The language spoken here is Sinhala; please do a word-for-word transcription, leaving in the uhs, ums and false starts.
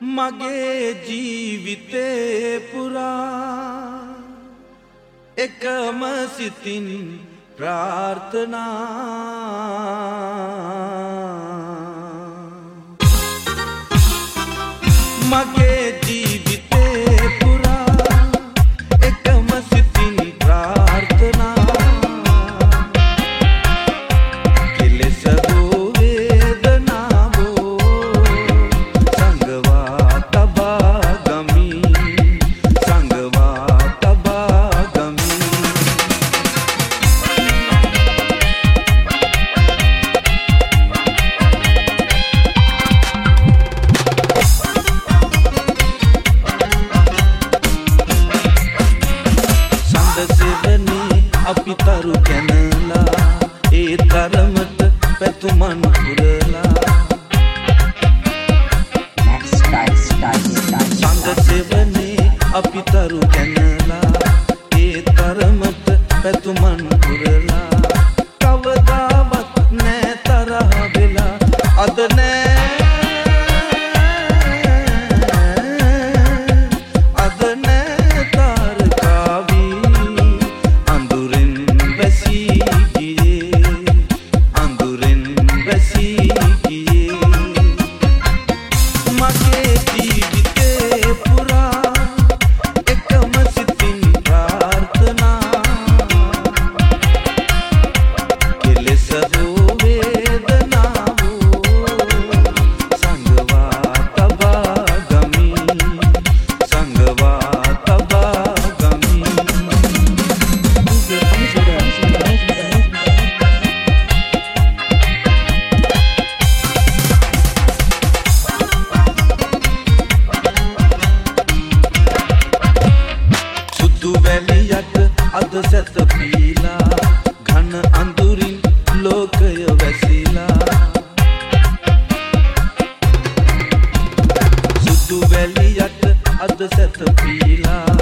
මගේ ජීවිතේ පුරා එකම සිතින් ප්‍රාර්ථනා මගේ ජීවිතේ පුරා එකම සිතින් ප්‍රාර්ථනා කෙලෙස වූ වේදනාවෝ සංගවා තබා ගමි සංගවා තබා ගමි සඳසෙවනේ අපි තරු කැනලා ඒ තරමට පැතුමන් පුරලා සඳසෙවනේ අපි තරු කැනලා ඒ තරමට පැතුමන් පුරලා කවදාවත් නෑ තරහ වෙලා අද නෑ අද නෑ තාරකාවී අඳුරෙන් වැසී ගියේ අඳුරෙන් වැසී ගියේ මගේ ජීවිතේ පුරා එකම සිතින් ප්‍රාර්ථනා කෙලෙස වූ වේදනාවෝ සංගවා තබා ගමි සංගවා තබා ගමි සුදු වැලියට අද සැතපීලා ඝන අඳුරින් ලෝකය වැසිලා සුදු වැලියට අද සැතපීලා